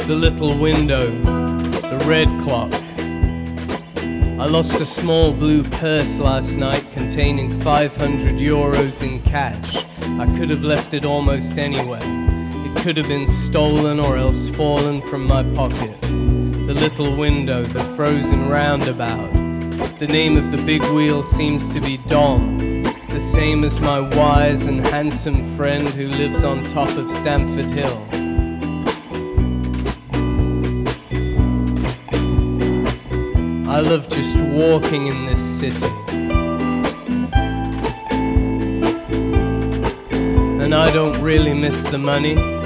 The little window, the red clock. I lost a small blue purse last night containing 500 euros in cash. I could have left it almost anywhere. It could have been stolen or else fallen from my pocket. The little window, the frozen roundabout. The name of the big wheel seems to be Dom, the same as my wise and handsome friend who lives on top of Stamford Hill. I love just walking in this city. And I don't really miss the money.